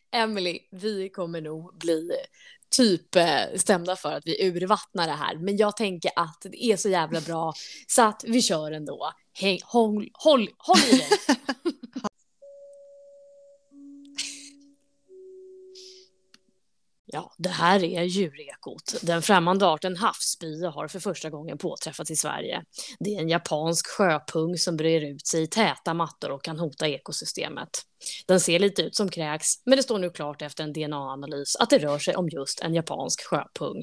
Emily, vi kommer nog bli typ stämda för att vi urvattnar det här. Men jag tänker att det är så jävla bra så att vi kör ändå. Hej, håll i dig. Ja, det här är djurekot. Den främmande arten havsspya har för första gången påträffats i Sverige. Det är en japansk sjöpung som brer ut sig i täta mattor och kan hota ekosystemet. Den ser lite ut som kräks, men det står nu klart efter en DNA-analys att det rör sig om just en japansk sjöpung.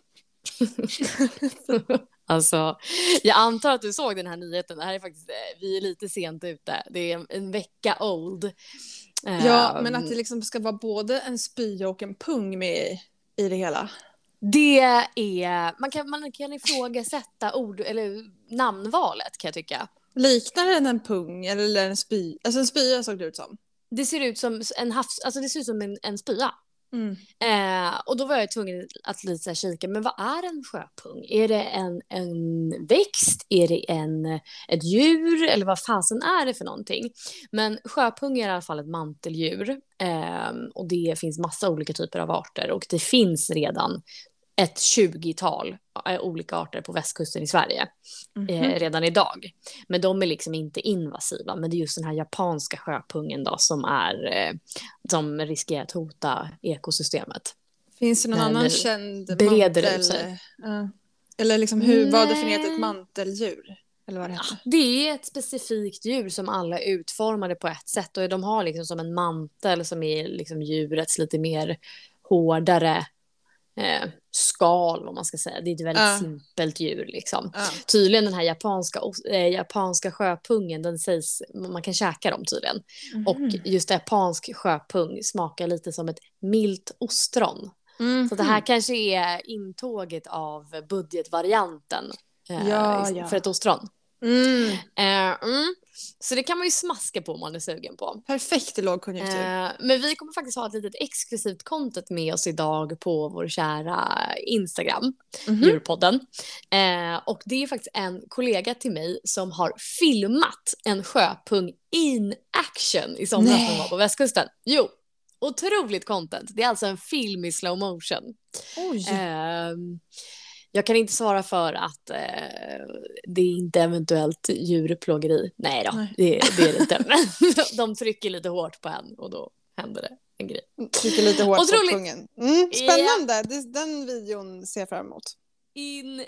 Alltså, jag antar att du såg den här nyheten. Det här är faktiskt, vi är lite sent ute. Det är en vecka old. Ja, men att det liksom ska vara både en spya och en pung med i det hela. Det är... Man kan ifrågasätta ord eller namnvalet, kan jag tycka. Liknar den en pung eller en spya? Alltså en spya såg det ut som. Det ser ut som det ser ut som en spya. Mm. Och då var jag tvungen att lite så här kika, men vad är en sjöpung? Är det en växt? Är det ett djur? Eller vad fasen är det för någonting? Men sjöpung är i alla fall ett manteldjur. Och det finns massa olika typer av arter. Och det finns redan ett 20-tal olika arter på västkusten i Sverige redan idag. Men de är liksom inte invasiva. Men det är just den här japanska sjöpungen då som riskerar att hota ekosystemet. Finns det någon annan känd breder ut sig. Eller liksom vad definierar ett manteldjur? Eller vad det heter? Det är ett specifikt djur som alla är utformade på ett sätt. Och de har liksom som en mantel som är liksom djurets lite mer hårdare skal, om man ska säga. Det är ett väldigt simpelt djur liksom. Tydligen den här japanska sjöpungen, den sägs, man kan käka dem tydligen. Och just japansk sjöpung smakar lite som ett milt ostron. Så det här kanske är intåget av budgetvarianten för ett ostron. Så det kan man ju smaska på om man är sugen på. Perfekt i lågkonjunktur. Men vi kommer faktiskt ha ett litet exklusivt content med oss idag på vår kära Instagram, Djurpodden. Och det är faktiskt en kollega till mig som har filmat en sjöpung in action i somras när hon var på västkusten. Jo, otroligt content. Det är alltså en film i slow motion. Oj. Jag kan inte svara för att det är inte eventuellt djurplågeri. Nej då, det är det inte. De trycker lite hårt på en och då händer det en grej. Trycker lite hårt på kungen. Spännande, den videon ser jag fram emot. In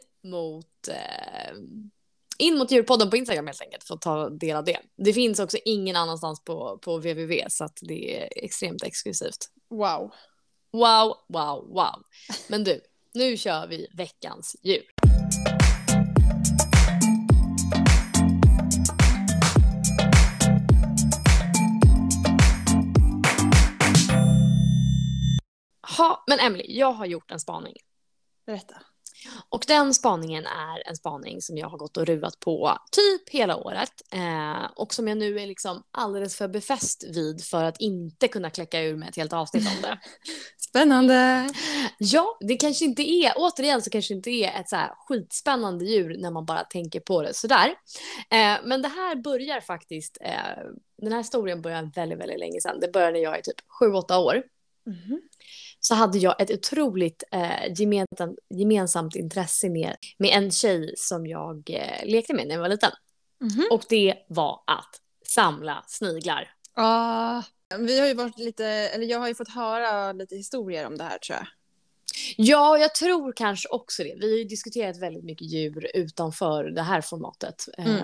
mot Djurpodden på Instagram helt enkelt för att ta del av det. Det finns också ingen annanstans på www så att det är extremt exklusivt. Wow. Men du, nu kör vi veckans djur. Men Emily, jag har gjort en spaning. Berätta. Och den spaningen är en spaning som jag har gått och ruvat på typ hela året. Och som jag nu är liksom alldeles för befäst vid för att inte kunna kläcka ur med ett helt avsnitt om det. Spännande! Ja, det kanske inte är, återigen så kanske inte är ett så här skitspännande djur när man bara tänker på det sådär. Men det här börjar faktiskt, den här historien börjar väldigt, väldigt länge sedan. Det började när jag är typ 7-8 år. Så hade jag ett otroligt gemensamt intresse med en tjej som jag lekte med när jag var liten. Och det var att samla sniglar. Vi har ju varit jag har ju fått höra lite historier om det här, tror jag. Ja, jag tror kanske också det. Vi har ju diskuterat väldigt mycket djur utanför det här formatet.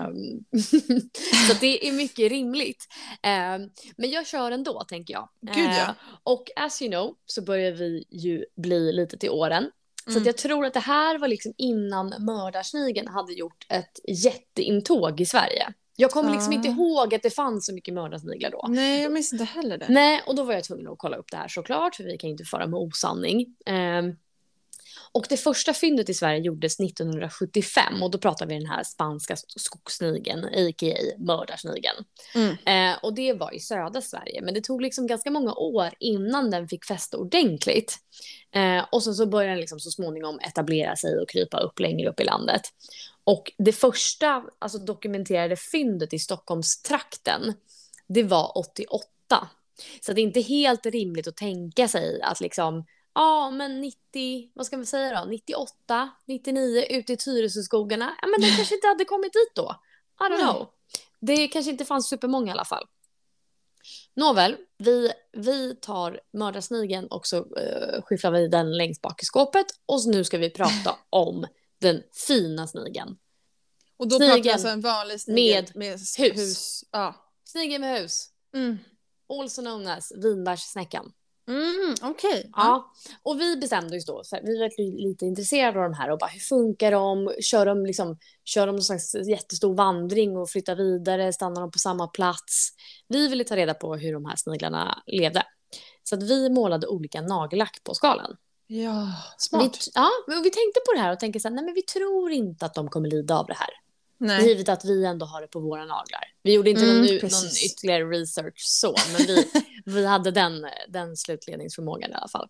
Så det är mycket rimligt. Men jag kör ändå, tänker jag. Gud, ja. Och as you know så börjar vi ju bli lite till åren. Så att jag tror att det här var liksom innan mördarsnigeln hade gjort ett jätteintåg i Sverige. Jag kommer liksom inte ihåg att det fanns så mycket mördarsniglar då. Nej, jag minns inte heller det. Nej, och då var jag tvungen att kolla upp det här såklart, för vi kan inte föra med osanning. Och det första fyndet i Sverige gjordes 1975 och då pratar vi den här spanska skogssnigeln, a.k.a. mördarsnigeln. Och det var i södra Sverige, men det tog liksom ganska många år innan den fick fästa ordentligt. Och så började den liksom så småningom etablera sig och krypa upp längre upp i landet. Och det första dokumenterade fyndet i Stockholmstrakten, det var 88. Så det är inte helt rimligt att tänka sig att liksom, men 90, vad ska vi säga då, 98, 99 ute i Tyresöskogarna, men den kanske inte hade kommit dit då. I don't know. Det kanske inte fanns supermånga i alla fall. Nåväl, vi tar mördarsnigeln och så skifflar vi den längst bak i skåpet. Och nu ska vi prata om den fina snigeln. Och då pratar vi alltså en vanlig snigel med hus. Ja. Snigel med hus. Also known as vinbärssnäckan. Okej. Ja. Och vi bestämde oss då, vi var lite intresserade av de här och bara, hur funkar de? Kör de någon slags jättestor vandring och flyttar vidare? Stannar de på samma plats? Vi ville ta reda på hur de här sniglarna levde. Så att vi målade olika nagellack på skalen. Ja, smart. Vi tänkte på det här och tänkte så här, nej men vi tror inte att de kommer lida av det här. Nej. Givet att vi ändå har det på våra naglar. Vi gjorde inte någon ytterligare research så, men vi hade den slutledningsförmågan i alla fall.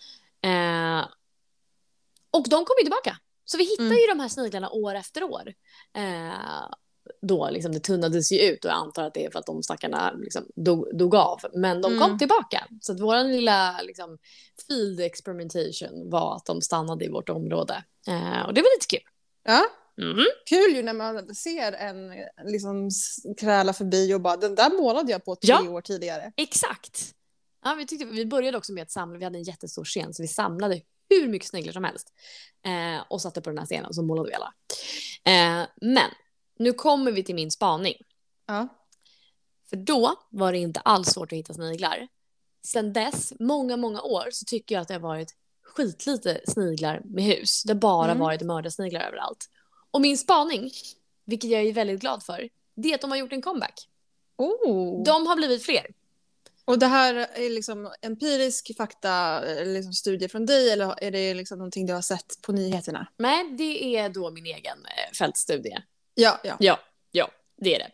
Och de kom ju tillbaka. Så vi hittade ju de här sniglarna år efter år. Då liksom det tunnades ju ut och jag antar att det är för att de stackarna liksom dog av. Men de kom tillbaka. Så att vår lilla liksom, field experimentation var att de stannade i vårt område. Och det var lite kul. Ja. Kul ju när man ser en liksom kräla förbi och bara, den där målade jag på 3 år tidigare. Exakt. Ja, vi började också med att samla, vi hade en jättestor scen så vi samlade hur mycket sniglar som helst och satte på den här scenen och så målade vi alla. Men nu kommer vi till min spaning. Ja. För då var det inte alls svårt att hitta sniglar. Sen dess, många år, så tycker jag att det har varit skitlite sniglar med hus. Det har bara varit mördarsniglar överallt. Och min spaning, vilket jag är väldigt glad för, det är att de har gjort en comeback. De har blivit fler. Och det här är liksom empirisk fakta, liksom studie från dig, eller är det liksom någonting du har sett på nyheterna? Nej, det är då min egen fältstudie. Ja, det är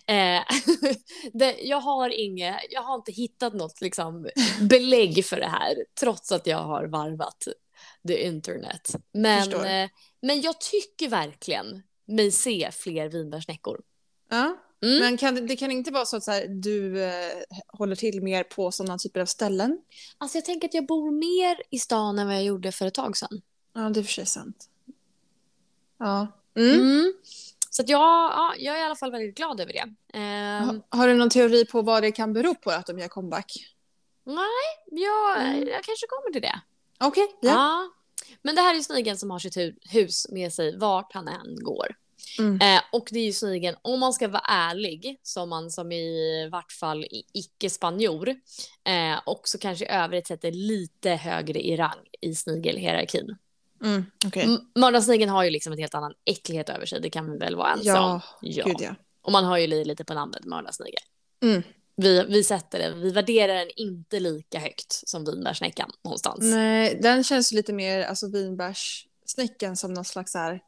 det. Jag har inte hittat något liksom belägg för det här, trots att jag har varvat the internet. Men jag tycker verkligen mig se fler vinbärssnäckor. Ja. Men det kan inte vara så att så här, du håller till mer på sådana typer av ställen? Alltså jag tänker att jag bor mer i stan än vad jag gjorde för ett tag sedan. Ja, det är för sig sant. Ja. Så att jag är i alla fall väldigt glad över det. Har du någon teori på vad det kan bero på att de gör comeback? Nej, jag kanske kommer till det. Okej. Ja. Men det här är ju snigeln som har sitt hus med sig vart han än går. Och det är ju snigeln, om man ska vara ärlig, som i vart fall icke-spanjor, också kanske i övrigt sätter lite högre i rang i snigelhierarkin. Mördarsnigeln har ju liksom en helt annan äcklighet över sig, det kan man väl vara ensam om. Gud, ja. Och man har ju lite på namnet mördarsnigel. Vi sätter det, vi värderar den inte lika högt som vinbärssnäckan någonstans. Nej, den känns lite mer, alltså vinbärssnäckan som någon slags här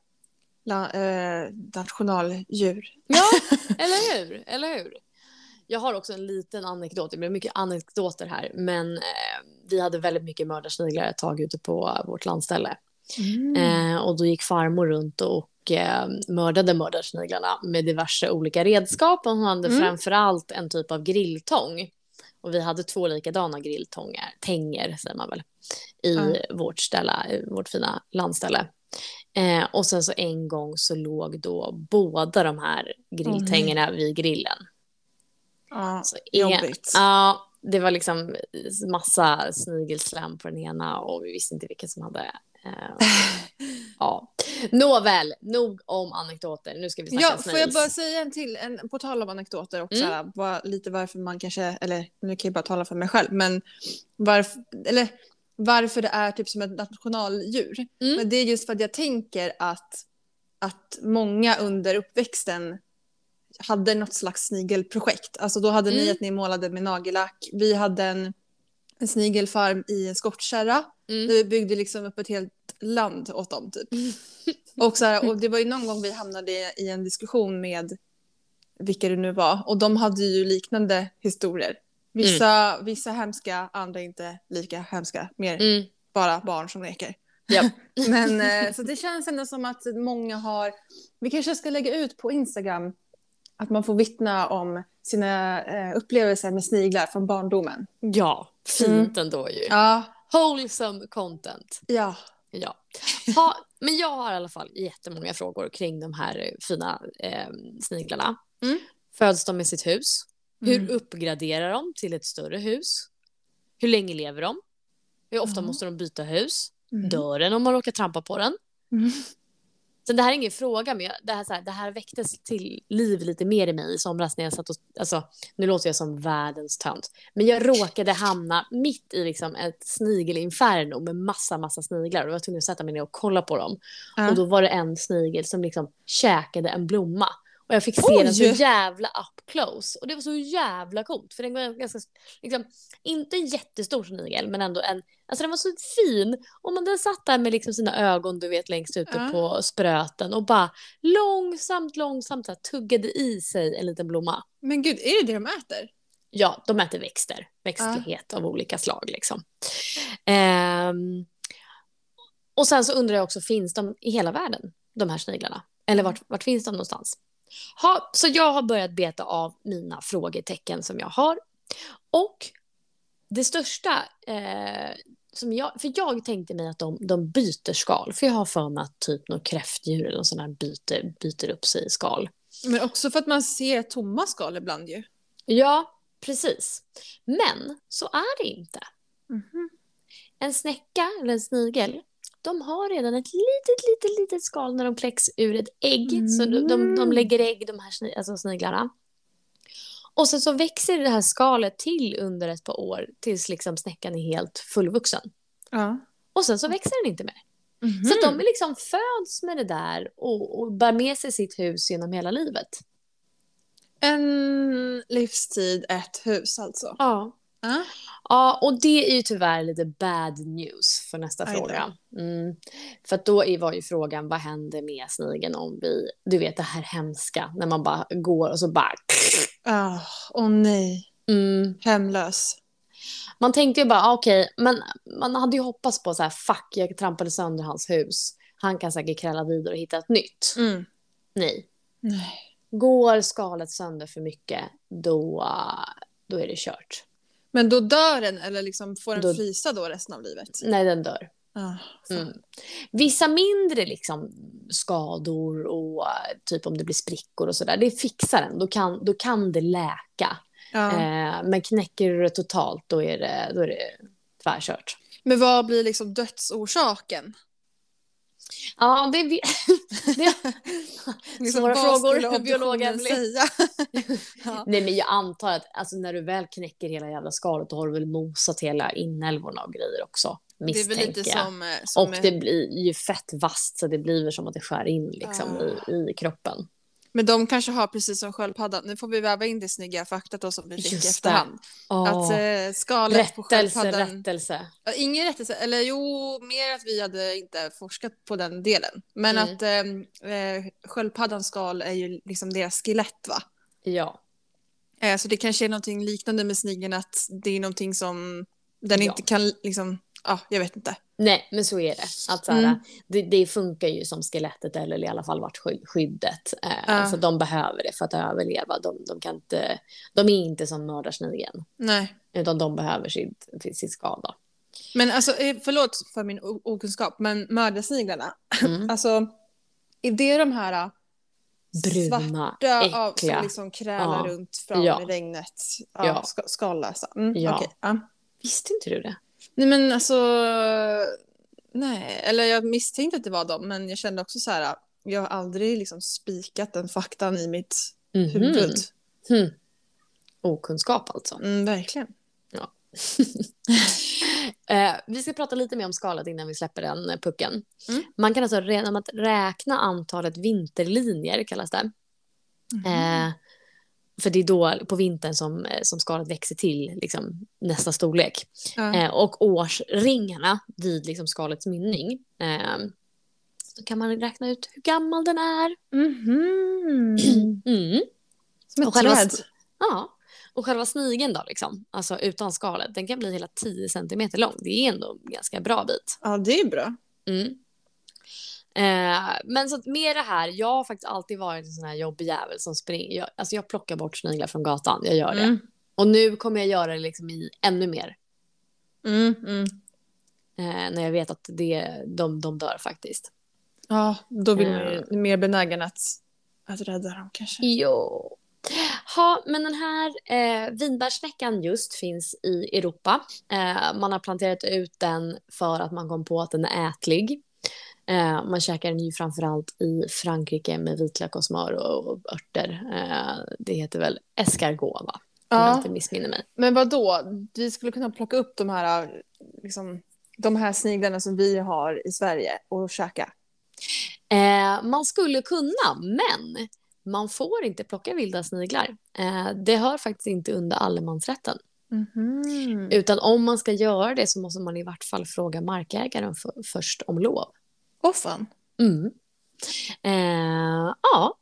nationaldjur. Ja, eller hur? Jag har också en liten anekdot, det blir mycket anekdoter här, men vi hade väldigt mycket mördarsniglar ett tag ute på vårt landställe. Och då gick farmor runt och mördade mördarsniglarna med diverse olika redskap. Hon hade framförallt en typ av grilltång. Och vi hade 2 likadana grilltångar, tänger säger man väl, i vårt fina landställe. Och sen så en gång så låg då båda de här grilltängerna vid grillen. Så jobbigt. Ja, det var liksom massa snigelslam på den ena och vi visste inte vilken som hade... Nåväl, nog om anekdoter. Nu ska vi snacka får jag bara säga på tal om anekdoter också, lite varför man kanske, eller nu kan jag bara tala för mig själv, men varför det är typ som ett nationaldjur. Men det är just för att jag tänker att många under uppväxten hade något slags snigelprojekt. Alltså då hade ni att ni målade med nagellack. Vi hade en snigelfarm i en skottkärra. Vi byggde liksom upp ett helt land åt dem typ. Och det var ju någon gång vi hamnade i en diskussion med vilka det nu var. Och de hade ju liknande historier. Vissa hemska, andra inte lika hemska. Mer bara barn som leker. Yep. Men så det känns ändå som att många har... Vi kanske ska lägga ut på Instagram att man får vittna om sina upplevelser med sniglar från barndomen. Ja, fint ändå ju. Ja. Wholesome content. Ja. Ja. Men jag har i alla fall jättemånga frågor kring de här fina sniglarna. Föds de i sitt hus? Hur uppgraderar de till ett större hus? Hur länge lever de? Hur ofta måste de byta hus? Dör den om man råkar trampa på den? Så det här är ingen fråga, men det här väcktes till liv lite mer i mig i somras när jag satt och, alltså, nu låter jag som världens tönt, men jag råkade hamna mitt i liksom ett snigelinferno med massa sniglar och jag var tvungen att sätta mig ner och kolla på dem. Och då var det en snigel som liksom käkade en blomma. Och jag fick se den så jävla up close. Och det var så jävla coolt. För den var ganska, liksom, inte en jättestor snigel, men ändå alltså den var så fin. Och den satt där med liksom sina ögon, du vet, längst ute på spröten. Och bara långsamt så här, tuggade i sig en liten blomma. Men gud, är det de äter? Ja, de äter växter. Växtlighet av olika slag liksom. Och sen så undrar jag också, finns de i hela världen, de här sniglarna? Eller vart finns de någonstans? Så jag har börjat beta av mina frågetecken som jag har. Och det största för jag tänkte mig att de byter skal. För jag har för mig att typ något kräftdjur eller sån här byter upp sig i skal. Men också för att man ser tomma skal ibland ju. Ja, precis. Men så är det inte. En snäcka eller en snigel, de har redan ett litet skal när de kläcks ur ett ägg. Så de lägger ägg, de här sniglarna. Och sen så växer det här skalet till under ett par år tills liksom snäckan är helt fullvuxen. Ja. Och sen så växer den inte mer. Så att de liksom föds med det där och bär med sig sitt hus genom hela livet. En livstid, ett hus alltså. Ja. Ja, och det är ju tyvärr lite bad news för nästa fråga. För att då var ju frågan, vad händer med snigeln om du vet det här hemska, när man bara går och så bara... nej. Hemlös. Man tänkte ju bara, okej, men man hade ju hoppats på så här, fuck, jag trampade sönder hans hus. Han kan säkert krälla vidare och hitta ett nytt. Nej. Går skalet sönder för mycket, då är det kört. Men då dör den, eller liksom får den frysa då resten av livet? Nej, den dör. Vissa mindre liksom skador och typ om det blir sprickor och sådär, det fixar den. Då kan det läka. Men knäcker du det totalt, då är det tvärkört. Men vad blir liksom dödsorsaken? Ja, det svåra frågor, biologen säga. Nej, men jag antar att alltså, när du väl knäcker hela jävla skalet, då har du väl mosat hela inälvorna och grejer också, misstänker jag. Det är väl lite som och det blir ju fett vasst, så det blir väl som att det skär in liksom i kroppen. Men de kanske har precis som sköldpaddan. Nu får vi väva in det snygga faktat då som vi fick efterhand. Att skalet på sköldpaddan... Rättelse. Ingen rättelse. Eller jo, mer att vi hade inte forskat på den delen. Men att sköldpaddans skal är ju liksom deras skelett, va? Ja. Så det kanske är någonting liknande med snigeln, att det är någonting som den inte kan liksom... jag vet inte. Nej, men så är det. Alltså, det funkar ju som skelettet, eller i alla fall vart skyddet. Så de behöver det för att överleva. De är inte som mördarsnigeln. Nej. Utan de behöver sitt skada. Men alltså, förlåt för min okunskap, men mördarsniglarna, alltså, är det de här bruna, svarta äckliga som liksom krälar runt fram i regnet? Skallösa. Okay. Visste inte du det? Nej, men alltså, nej, eller jag misstänkte att det var dem, men jag kände också så här, jag har aldrig liksom spikat den faktan i mitt huvud. Okunskap alltså. Verkligen. Ja. Vi ska prata lite mer om skalet innan vi släpper den pucken. Man kan alltså redan att räkna antalet vinterlinjer, kallas det. För det är då på vintern som skalet växer till liksom, nästa storlek. Och årsringarna vid liksom, skalets mynning. Så kan man räkna ut hur gammal den är. Som ett träd. Och själva snigeln då, liksom, alltså utan skalet, den kan bli hela 10 centimeter lång. Det är ändå en ganska bra bit. Ja, det är bra. Men så att med det här, jag har faktiskt alltid varit en sån här jobbjävel som springer. Jag plockar bort sniglar från gatan, jag gör det. Och nu kommer jag göra det liksom i ännu mer. När jag vet att de dör faktiskt. Ja, då blir man ju mer benägen att rädda dem kanske. Jo. Ja, men den här vinbärssnäckan just finns i Europa. Man har planterat ut den för att man kom på att den är ätlig. Man käkar den ju framförallt i Frankrike med vitlök och smör och örter. Det heter väl escargot, va? Om jag inte missminner mig. Men vad då? Vi skulle kunna plocka upp de här, liksom, de här sniglarna som vi har i Sverige och käka. Man skulle kunna, men man får inte plocka vilda sniglar. Det hör faktiskt inte under allemansrätten. Utan om man ska göra det så måste man i vart fall fråga markägaren först om lov. Åh fan. Ja.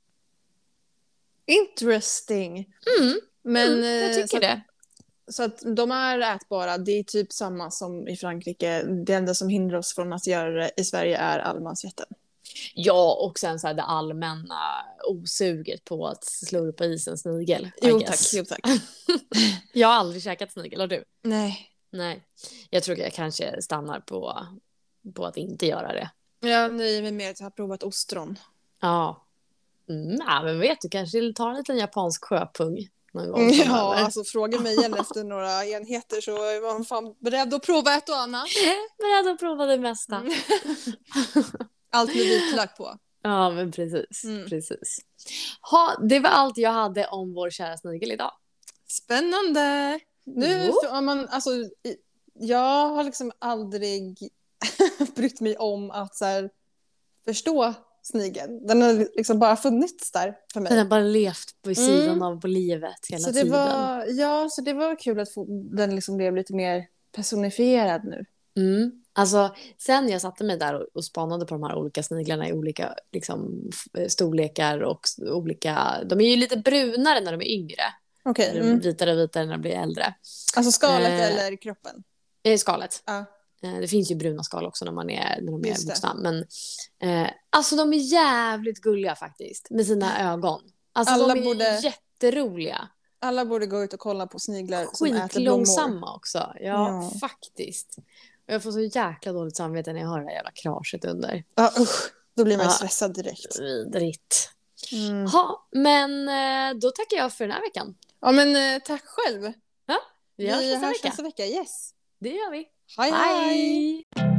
Interesting. Men jag tycker det. Så att de är ätbara, det är typ samma som i Frankrike. Det enda som hindrar oss från att göra det i Sverige är allemansrätten. Ja, och sen så här det allmänna osuget på att slurpa i sig en snigel. Jo tack. Jag har aldrig käkat snigel, har du? Nej. Jag tror jag kanske stannar på att inte göra det. Jag nöjer mig med att jag har provat ostron. Ja. Men vet du, kanske tar en liten japansk sjöpung någon gång. Ja, alltså fråga mig igen efter några enheter så är man fan beredd att prova ett och annat. Beredd att prova det mesta. Allt med vitlök på. Ja, men precis. Det var allt jag hade om vår kära snigel idag. Spännande! Nu, alltså, jag har liksom aldrig brytt mig om att så här, förstå snigeln. Den har liksom bara funnits där för mig. Den har bara levt vid sidan av livet hela så tiden. Så det var kul att få den liksom blev lite mer personifierad nu. Alltså, sen jag satte mig där och spanade på de här olika sniglarna i olika liksom, storlekar och olika... De är ju lite brunare när de är yngre. Okay. Vitare när de blir äldre. Alltså skalet eller kroppen? Skalet. Ja. Det finns ju bruna skal också när de är vuxna. Men alltså de är jävligt gulliga faktiskt. Med sina ögon. Alltså de är jätteroliga. Alla borde gå ut och kolla på sniglar som äter blommor. Långsamma också. Ja, faktiskt. Och jag får så jäkla dåligt samvete när jag har det här jävla kraset under. Ja, då blir man stressad direkt. Vidrigt. Men då tackar jag för den här veckan. Ja, men tack själv. Ja, vi hörs nästa vecka. Yes. Det gör vi. Hej.